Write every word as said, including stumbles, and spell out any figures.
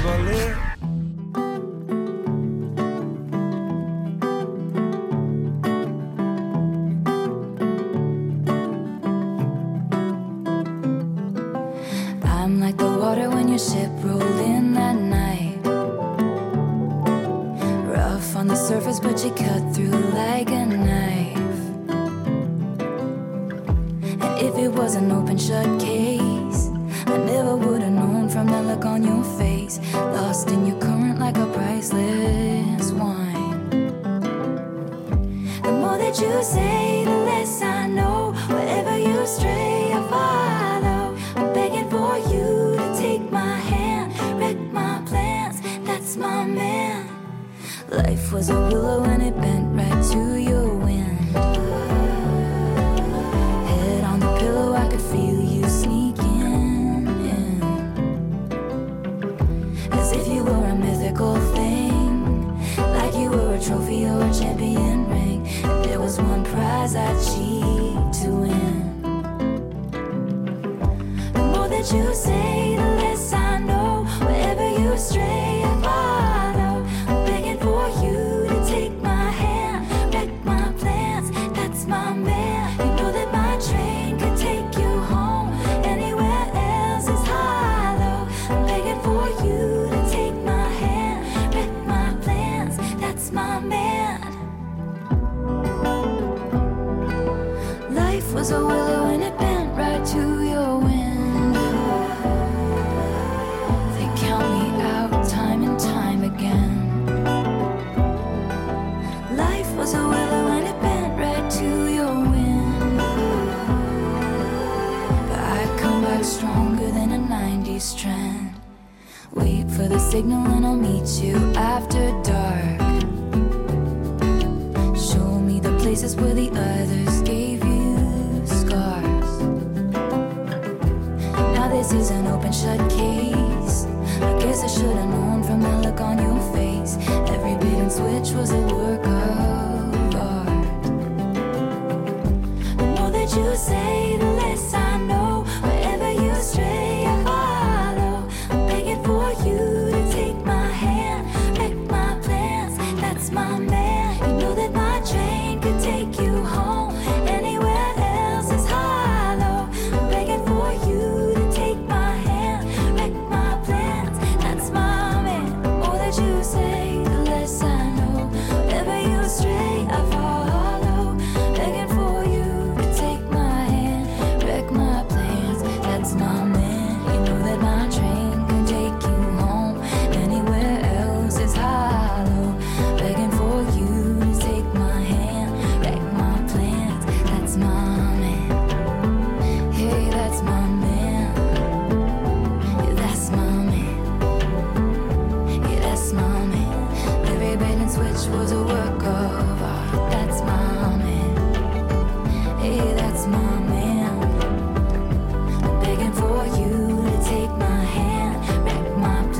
valer. I'm like the water when your ship rolled in that night. Rough on the surface, but you cut through like a knife. And if it was an open shut case, I never would have known from that look on your face. Lost in your current like a priceless wine. The more that you say, the less I know. Wherever you stray, I follow. I'm begging for you to take my hand, wreck my plans, that's my man. Life was a willow and it bent right to your wind. Head on the pillow, I could feel you sneaking in. As if you were a mythical thing, like you were a trophy or a champion ring. And there was one prize I'd cheat to win. The more that you say, the less I know. Wherever you stray, I follow. I'm begging for you to take my hand, wreck my plans, that's my man. You know that my train could take you home. Anywhere else is hollow. I'm begging for you to take my hand, wreck my plans, that's my man. Life was a willow and it bent right to your wind. They count me out time and time again. Life was a willow and it bent right to your wind. But I come back stronger than a nineties trend. Wait for the signal and I'll meet you after dark. Show me the places where the others gave you scars. Now this is an open shut case. I guess I should have known from the look on your face. Every bait and switch was a work of art. The more that you say, the